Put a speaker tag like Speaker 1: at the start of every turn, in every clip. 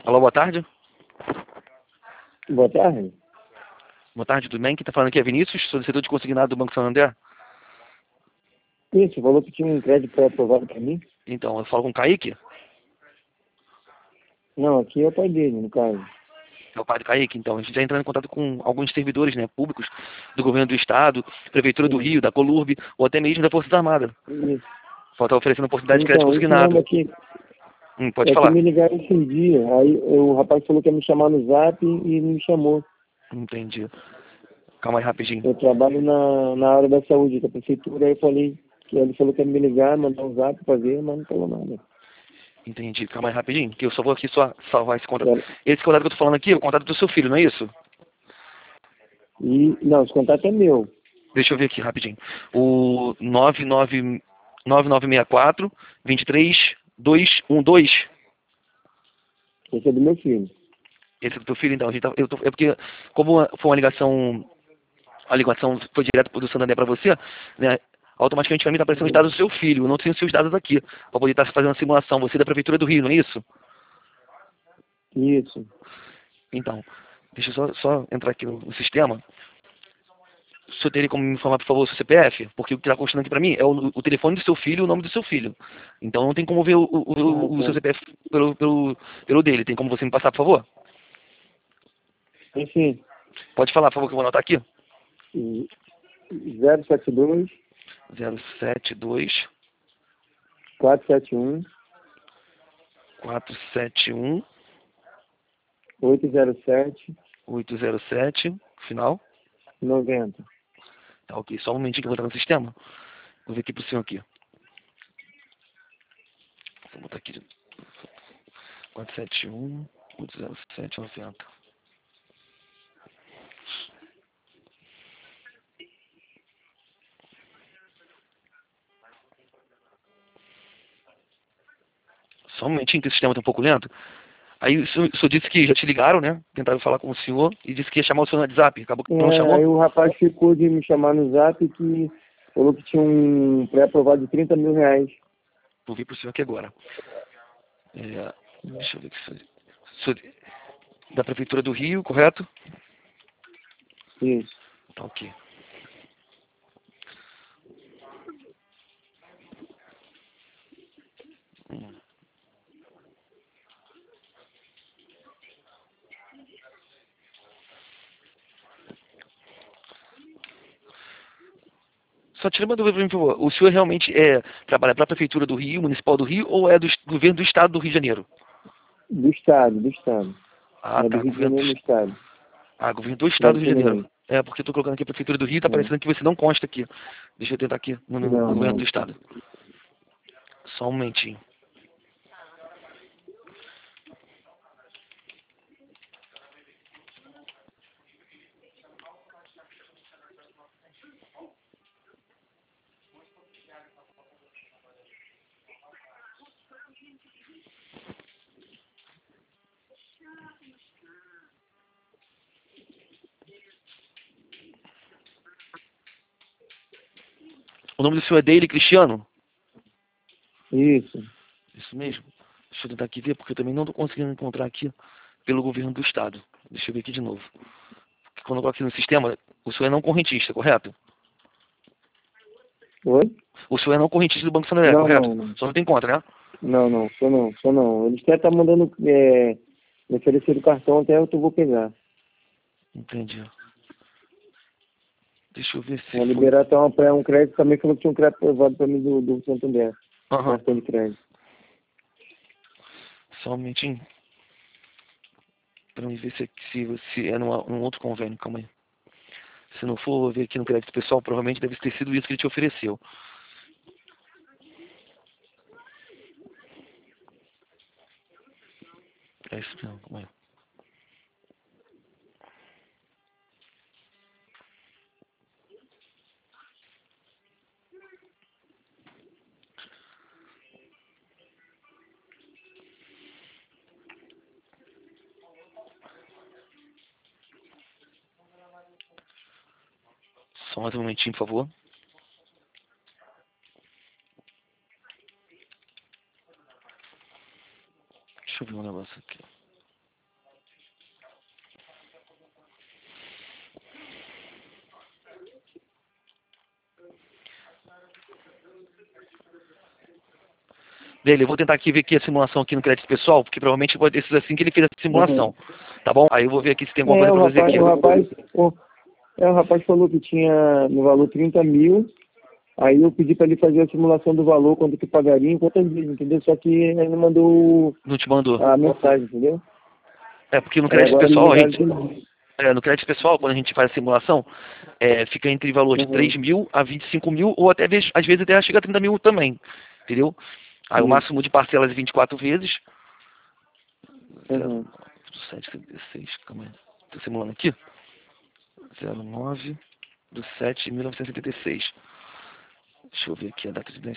Speaker 1: Alô, boa tarde.
Speaker 2: Boa tarde.
Speaker 1: Boa tarde, tudo bem? Quem está falando aqui é Vinícius, solicitador de consignado do Banco Santander.
Speaker 2: Isso, falou que tinha um crédito pré-aprovado para mim?
Speaker 1: Então, eu falo com o Kaique,
Speaker 2: Não, aqui é o pai dele, no caso.
Speaker 1: é o pai do Kaique. Então, a gente está entrando em contato com alguns servidores, né, públicos do governo do Estado, Prefeitura do
Speaker 2: Sim.
Speaker 1: Rio, da Colurb, ou até mesmo da Força Armada.
Speaker 2: Isso.
Speaker 1: Está oferecendo oportunidade de crédito
Speaker 2: Então, esse nome
Speaker 1: consignado.
Speaker 2: aqui
Speaker 1: Pode
Speaker 2: é que
Speaker 1: falar.
Speaker 2: me ligaram esse dia. Aí o rapaz falou que ia me chamar no Zap e me chamou.
Speaker 1: Entendi. Calma aí, rapidinho.
Speaker 2: Eu trabalho na área da saúde da prefeitura, aí eu falei que ele falou que ia me ligar, mandar um Zap para ver, mas não falou nada.
Speaker 1: Entendi. Calma aí, rapidinho, que eu só vou aqui só salvar esse contato.
Speaker 2: Era-
Speaker 1: Esse contato que eu tô falando aqui é o contato do seu filho, não é isso?
Speaker 2: E, não, esse contato é meu.
Speaker 1: Deixa eu ver aqui rapidinho. O 9964 23212.
Speaker 2: Esse é do meu filho.
Speaker 1: Esse é do teu filho, então. É porque, como foi uma ligação, a ligação foi direto do Santander para você, né? Automaticamente para mim está aparecendo os dados do seu filho. Eu não tenho os seus dados aqui. Para poder estar fazendo a simulação. Você é da Prefeitura do Rio, não é isso?
Speaker 2: Isso.
Speaker 1: Então, deixa eu só entrar aqui no sistema. O senhor teria como me informar, por favor, o seu CPF? Porque o que está constando aqui para mim é o telefone do seu filho e o nome do seu filho. Então não tem como ver o seu
Speaker 2: Tá.
Speaker 1: CPF pelo dele. Tem como você me passar, por favor?
Speaker 2: Enfim,
Speaker 1: Pode falar, por favor, que eu vou anotar aqui.
Speaker 2: 072
Speaker 1: 072
Speaker 2: 471
Speaker 1: 471
Speaker 2: 807
Speaker 1: 807, final.
Speaker 2: 90.
Speaker 1: Tá, ok. Só um momentinho que eu vou entrar no sistema. Vou ver aqui pro senhor aqui. Vou botar aqui. 471 807 90. Só um momentinho que o sistema está um pouco lento. Aí o senhor disse que já te ligaram, né? Tentaram falar com o senhor e disse que ia chamar o senhor no WhatsApp. Acabou que não
Speaker 2: Aí
Speaker 1: chamou?
Speaker 2: o rapaz ficou de me chamar no Zap que falou que tinha um pré-aprovado de 30 mil reais.
Speaker 1: Vou vir pro senhor aqui agora. Deixa eu ver aqui. O senhor da Prefeitura do Rio, correto?
Speaker 2: Isso.
Speaker 1: Tá ok. Só tira uma dúvida para mim, por favor. O senhor realmente trabalha para a Prefeitura do Rio, Municipal do Rio, ou é do governo do Estado do Rio de Janeiro?
Speaker 2: Do Estado, do Estado.
Speaker 1: Ah,
Speaker 2: É do
Speaker 1: tá.
Speaker 2: Rio de
Speaker 1: Governo
Speaker 2: Janeiro, do Estado.
Speaker 1: governo do Estado do
Speaker 2: Deve
Speaker 1: Rio
Speaker 2: ser
Speaker 1: de
Speaker 2: no
Speaker 1: Janeiro.
Speaker 2: Rio.
Speaker 1: É, porque eu tô colocando aqui a Prefeitura do Rio e tá
Speaker 2: É.
Speaker 1: parecendo que você não consta aqui. Deixa eu tentar aqui no
Speaker 2: Não,
Speaker 1: governo do
Speaker 2: não.
Speaker 1: Estado. Só um momentinho. O nome do senhor é Daily Cristiano?
Speaker 2: Isso.
Speaker 1: Isso mesmo. Deixa eu tentar aqui ver, porque eu também não estou conseguindo encontrar aqui pelo governo do Estado. Deixa eu ver aqui de novo. Porque quando eu coloco aqui no sistema, o senhor é não correntista, correto?
Speaker 2: Oi?
Speaker 1: O senhor é não correntista do Banco Santander,
Speaker 2: Não,
Speaker 1: correto?
Speaker 2: não, não.
Speaker 1: Só não tem conta, né?
Speaker 2: Não, não, só não, só não. Eles até estão mandando me oferecer o cartão, até eu vou pegar.
Speaker 1: Entendi. Deixa eu ver se
Speaker 2: Vou
Speaker 1: foi.
Speaker 2: liberar até um crédito também, falou que tinha um crédito aprovado para mim do Santander.
Speaker 1: Aham.
Speaker 2: Cartão de crédito.
Speaker 1: Só um momentinho. Pra mim ver se é num outro convênio. Calma aí. Se não for, eu vou ver aqui no crédito pessoal. Provavelmente deve ter sido isso que ele te ofereceu. É isso mesmo. Calma aí. Só mais um momentinho, por favor. Deixa eu ver um negócio aqui. Dele, eu vou tentar aqui ver aqui a simulação aqui no crédito pessoal, porque provavelmente pode ter sido assim que ele fez a simulação. Tá bom? Aí eu vou ver aqui se tem alguma coisa pra fazer aqui.
Speaker 2: O rapaz falou que tinha no valor 30 mil, aí eu pedi para ele fazer a simulação do valor, quanto que pagaria, em quantas vezes, entendeu? Só que ele não mandou
Speaker 1: Não te mandou?
Speaker 2: a mensagem, entendeu?
Speaker 1: É, porque no crédito pessoal,
Speaker 2: ele
Speaker 1: no crédito pessoal, quando a gente faz a simulação, fica entre valor de 3 mil a 25 mil, ou até às vezes até chega a 30 mil também, entendeu? Aí o máximo de parcelas é 24 vezes. 756, calma aí. Tô simulando aqui. 09 do 7 de 1976. Deixa eu ver aqui a data de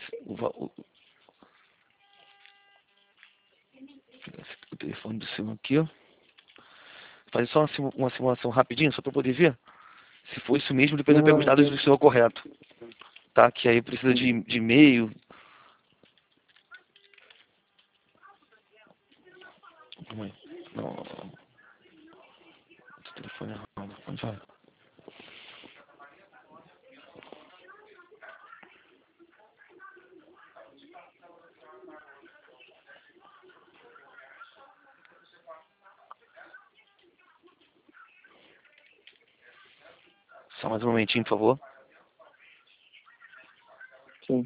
Speaker 1: o telefone do seu aqui, ó. Faz só uma simulação rapidinho, só para poder ver se for isso mesmo, depois eu pego os dados do senhor correto. Tá? Que aí precisa de e-mail. Calma aí. Não. O telefone é errado. Onde vai? Só mais um momentinho, por favor.
Speaker 2: Sim.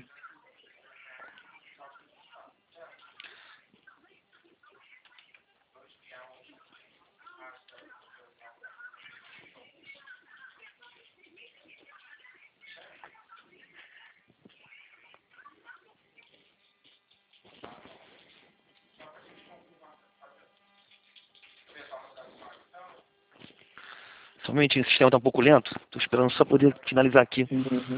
Speaker 1: Só um momentinho, o sistema está um pouco lento. Estou esperando só poder finalizar aqui.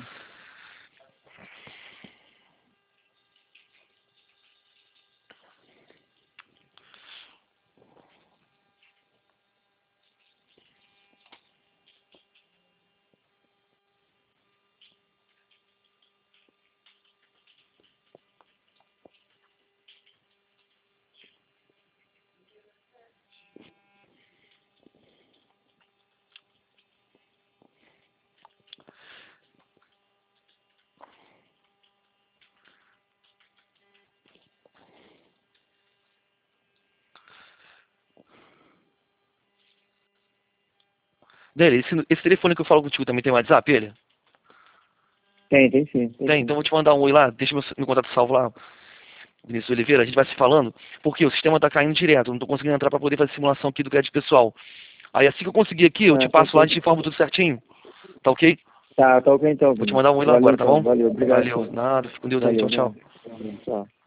Speaker 1: Dele, esse telefone que eu falo contigo também tem WhatsApp, ele?
Speaker 2: Tem sim.
Speaker 1: Tem, então eu vou te mandar um oi lá, deixa meu contato salvo lá, Vinícius Oliveira, a gente vai se falando, porque o sistema está caindo direto, eu não estou conseguindo entrar para poder fazer simulação aqui do crédito pessoal. Aí assim que eu conseguir aqui, eu te passo lá e te informo tudo certinho. Tá ok?
Speaker 2: Tá ok então.
Speaker 1: Vou te mandar um oi lá agora, tá bom?
Speaker 2: Valeu, obrigado.
Speaker 1: Valeu, nada, fica com Deus aí, tchau, tchau.
Speaker 2: Tchau.